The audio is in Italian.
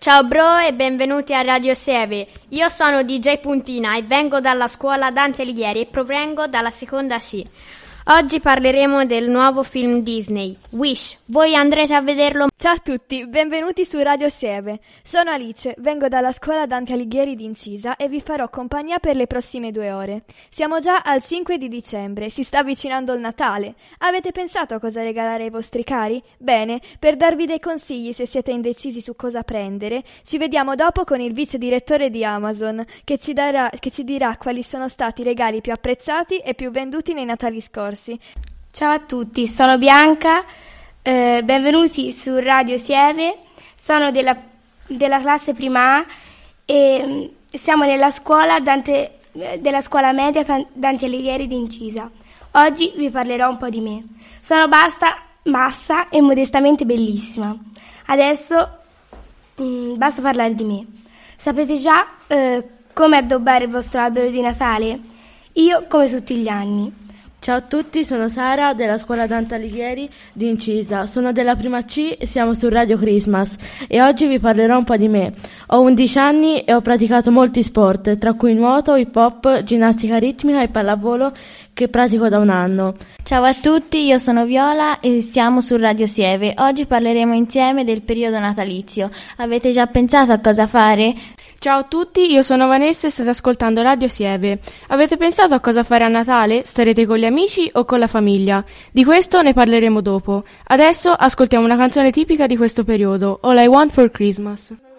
Ciao bro e benvenuti a Radio Sieve. Io sono DJ Puntina e vengo dalla scuola Dante Alighieri e provengo dalla seconda C. Oggi parleremo del nuovo film Disney, Wish. Voi andrete a vederlo? Ciao a tutti, benvenuti su Radio Sieve. Sono Alice, vengo dalla scuola Dante Alighieri di Incisa e vi farò compagnia per le prossime 2 ore. Siamo già al 5 di dicembre, si sta avvicinando il Natale. Avete pensato a cosa regalare ai vostri cari? Bene, per darvi dei consigli se siete indecisi su cosa prendere, ci vediamo dopo con il vice direttore di Amazon che ci dirà quali sono stati i regali più apprezzati e più venduti nei Natali scorsi. Ciao a tutti, sono Bianca, benvenuti su Radio Sieve, sono della classe prima A e siamo nella scuola della scuola media Dante Alighieri di Incisa. Oggi vi parlerò un po' di me. Sono bassa e modestamente bellissima. Adesso basta parlare di me. Sapete già come addobbare il vostro albero di Natale? Io come tutti gli anni. Ciao a tutti, sono Sara della scuola Dante Alighieri di Incisa, sono della prima C e siamo su Radio Christmas e oggi vi parlerò un po' di me. Ho 11 anni e ho praticato molti sport, tra cui nuoto, hip hop, ginnastica ritmica e pallavolo che pratico da 1 anno. Ciao a tutti, io sono Viola e siamo su Radio Sieve. Oggi parleremo insieme del periodo natalizio. Avete già pensato a cosa fare? Ciao a tutti, io sono Vanessa e state ascoltando Radio Sieve. Avete pensato a cosa fare a Natale? Starete con gli amici o con la famiglia? Di questo ne parleremo dopo. Adesso ascoltiamo una canzone tipica di questo periodo, All I Want for Christmas.